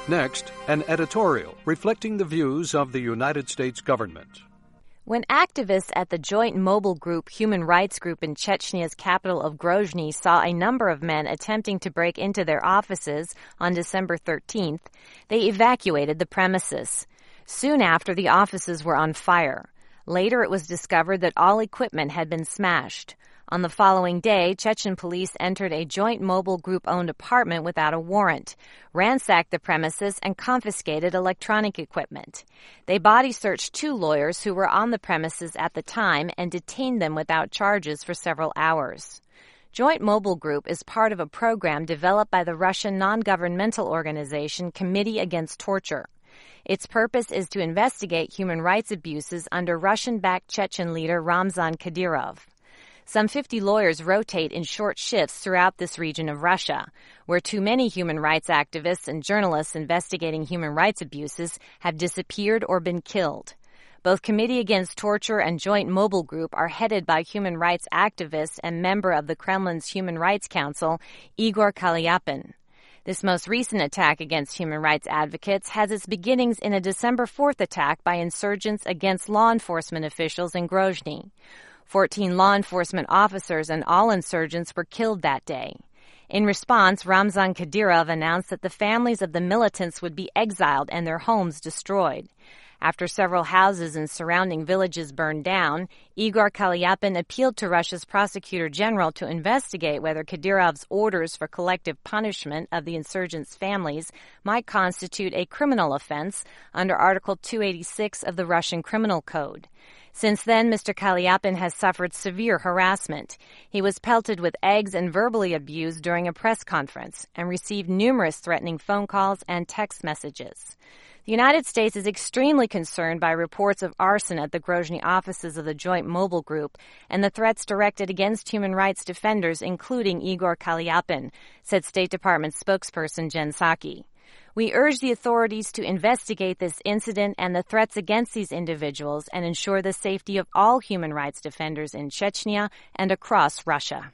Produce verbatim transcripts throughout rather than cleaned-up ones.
Next, an editorial reflecting the views of the United States government. When activists at the joint mobile group Human Rights Group in Chechnya's capital of Grozny saw a number of men attempting to break into their offices on December thirteenth, they evacuated the premises. Soon after, the offices were on fire. Later, it was discovered that all equipment had been smashed. On the following day, Chechen police entered a joint mobile group-owned apartment without a warrant, ransacked the premises, and confiscated electronic equipment. They body-searched two lawyers who were on the premises at the time and detained them without charges for several hours. Joint Mobile Group is part of a program developed by the Russian non-governmental organization Committee Against Torture. Its purpose is to investigate human rights abuses under Russian-backed Chechen leader Ramzan Kadyrov. Some fifty lawyers rotate in short shifts throughout this region of Russia, where too many human rights activists and journalists investigating human rights abuses have disappeared or been killed. Both Committee Against Torture and Joint Mobile Group are headed by human rights activist and member of the Kremlin's Human Rights Council, Igor Kalyapin. This most recent attack against human rights advocates has its beginnings in a December fourth attack by insurgents against law enforcement officials in Grozny. Fourteen law enforcement officers and all insurgents were killed that day. In response, Ramzan Kadyrov announced that the families of the militants would be exiled and their homes destroyed. After several houses in surrounding villages burned down, Igor Kalyapin appealed to Russia's prosecutor general to investigate whether Kadyrov's orders for collective punishment of the insurgents' families might constitute a criminal offense under Article two eighty-six of the Russian Criminal Code. Since then, Mister Kalyapin has suffered severe harassment. He was pelted with eggs and verbally abused during a press conference and received numerous threatening phone calls and text messages. The United States is extremely concerned by reports of arson at the Grozny offices of the Joint Mobile Group and the threats directed against human rights defenders, including Igor Kalyapin, said State Department spokesperson Jen Psaki. We urge the authorities to investigate this incident and the threats against these individuals and ensure the safety of all human rights defenders in Chechnya and across Russia.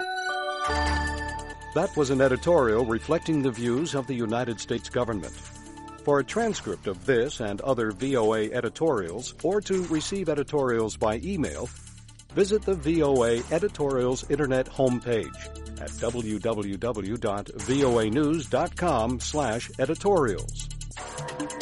That was an editorial reflecting the views of the United States government. For a transcript of this and other V O A editorials, or to receive editorials by email, visit the V O A Editorials Internet homepage at w w w dot voa news dot com slash editorials.